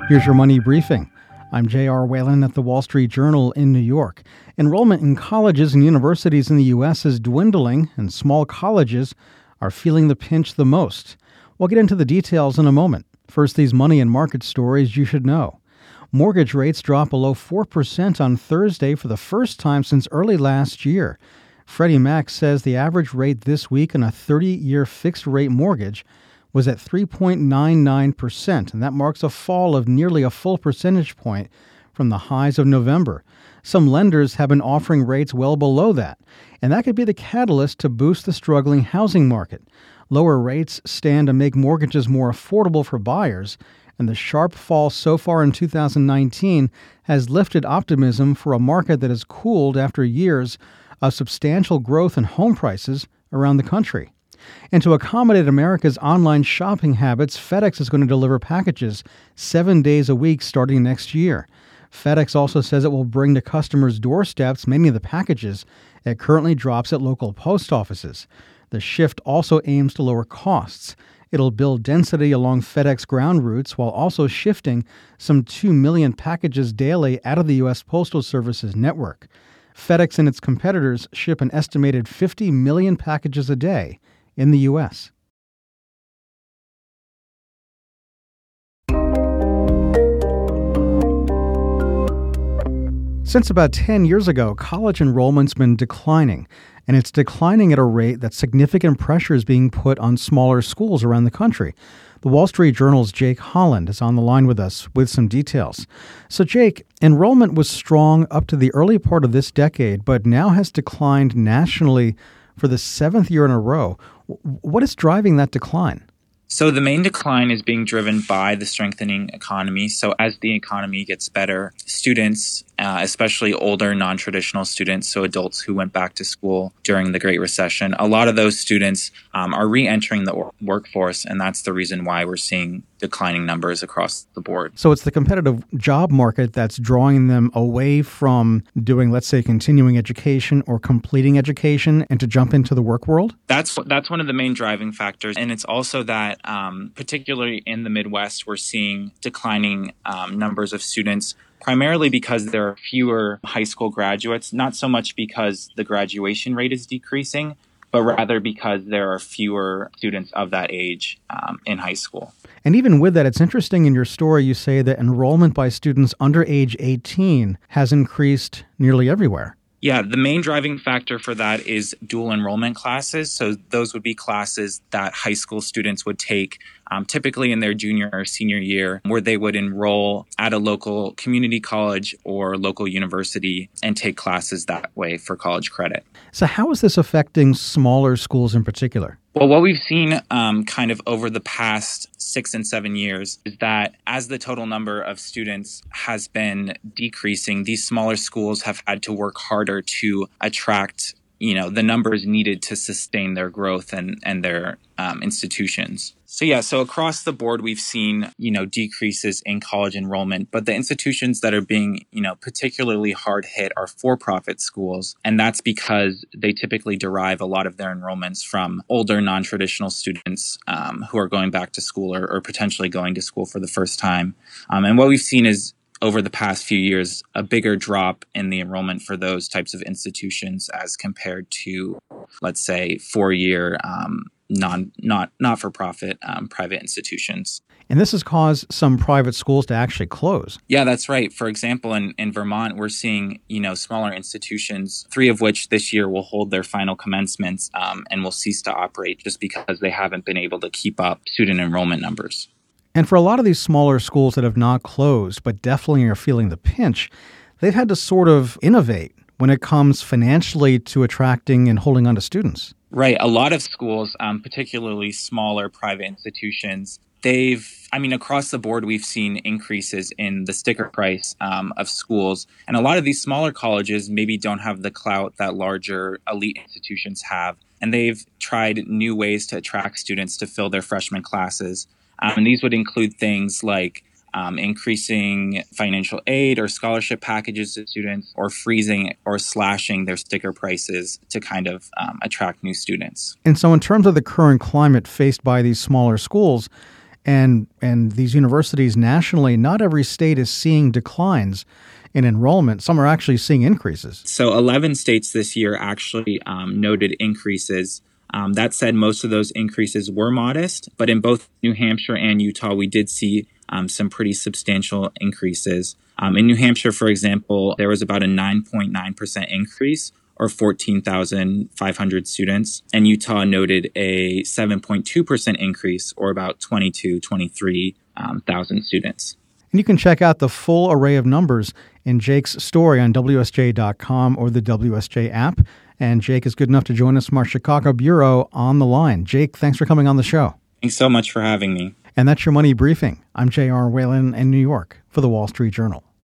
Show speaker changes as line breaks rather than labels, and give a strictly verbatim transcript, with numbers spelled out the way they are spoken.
Here's your money briefing. I'm J R. Whalen at the Wall Street Journal in New York. Enrollment in colleges and universities in the U S is dwindling, and small colleges are feeling the pinch the most. We'll get into the details in a moment. First, these money and market stories you should know. Mortgage rates dropped below four percent on Thursday for the first time since early last year. Freddie Mac says the average rate this week on a thirty-year fixed-rate mortgage was at three point nine nine percent, and that marks a fall of nearly a full percentage point from the highs of November. Some lenders have been offering rates well below that, and that could be the catalyst to boost the struggling housing market. Lower rates stand to make mortgages more affordable for buyers, and the sharp fall so far in two thousand nineteen has lifted optimism for a market that has cooled after years of substantial growth in home prices around the country. And to accommodate America's online shopping habits, FedEx is going to deliver packages seven days a week starting next year. FedEx also says it will bring to customers' doorsteps many of the packages it currently drops at local post offices. The shift also aims to lower costs. It'll build density along FedEx ground routes while also shifting some two million packages daily out of the U S Postal Service's network. FedEx and its competitors ship an estimated fifty million packages a day in the U S. Since about ten years ago, college enrollment's been declining, and it's declining at a rate that significant pressure is being put on smaller schools around the country. The Wall Street Journal's Jake Holland is on the line with us with some details. So, Jake, enrollment was strong up to the early part of this decade, but now has declined nationally for the seventh year in a row. What is driving that decline?
So the main decline is being driven by the strengthening economy. So as the economy gets better, students, uh, especially older non-traditional students, so adults who went back to school during the Great Recession, a lot of those students um, are re-entering the or- workforce, and that's the reason why we're seeing declining numbers across the board.
So it's the competitive job market that's drawing them away from doing, let's say, continuing education or completing education and to jump into the work world?
That's that's one of the main driving factors. And it's also that, um, particularly in the Midwest, we're seeing declining um, numbers of students, primarily because there are fewer high school graduates, not so much because the graduation rate is decreasing, but rather because there are fewer students of that age um, in high school.
And even with that, it's interesting in your story you say that enrollment by students under age eighteen has increased nearly everywhere.
Yeah, the main driving factor for that is dual enrollment classes. So those would be classes that high school students would take um, typically in their junior or senior year, where they would enroll at a local community college or local university and take classes that way for college credit.
So how is this affecting smaller schools in particular?
Well, what we've seen um, kind of over the past six and seven years is that as the total number of students has been decreasing, these smaller schools have had to work harder to attract, you know, the numbers needed to sustain their growth and, and their um, institutions. So yeah, so across the board, we've seen, you know, decreases in college enrollment, but the institutions that are being, you know, particularly hard hit are for-profit schools. And that's because they typically derive a lot of their enrollments from older non-traditional students um, who are going back to school or, or potentially going to school for the first time. Um, and what we've seen is over the past few years, a bigger drop in the enrollment for those types of institutions as compared to, let's say, four-year um, non not not for profit um, private institutions.
And this has caused some private schools to actually close.
Yeah, that's right. For example, in, in Vermont, we're seeing, you know, smaller institutions, three of which this year will hold their final commencements um, and will cease to operate just because they haven't been able to keep up student enrollment numbers.
And for a lot of these smaller schools that have not closed, but definitely are feeling the pinch, they've had to sort of innovate when it comes financially to attracting and holding on to students.
Right. A lot of schools, um, particularly smaller private institutions, they've, I mean, across the board, we've seen increases in the sticker price um, of schools. And a lot of these smaller colleges maybe don't have the clout that larger elite institutions have. And they've tried new ways to attract students to fill their freshman classes. Um, and these would include things like um, increasing financial aid or scholarship packages to students, or freezing or slashing their sticker prices to kind of um, attract new students.
And so in terms of the current climate faced by these smaller schools, And and these universities nationally, not every state is seeing declines in enrollment. Some are actually seeing increases.
So eleven states this year actually um, noted increases. Um, that said, most of those increases were modest, but in both New Hampshire and Utah, we did see um, some pretty substantial increases. Um, in New Hampshire, for example, there was about a nine point nine percent increase, or fourteen thousand five hundred students. And Utah noted a seven point two percent increase, or about twenty-two, twenty-three thousand students.
And you can check out the full array of numbers in Jake's story on W S J dot com or the W S J app. And Jake is good enough to join us from our Chicago bureau on the line. Jake, thanks for coming on the show.
Thanks so much for having me.
And that's your Money Briefing. I'm J R. Whalen in New York for the Wall Street Journal.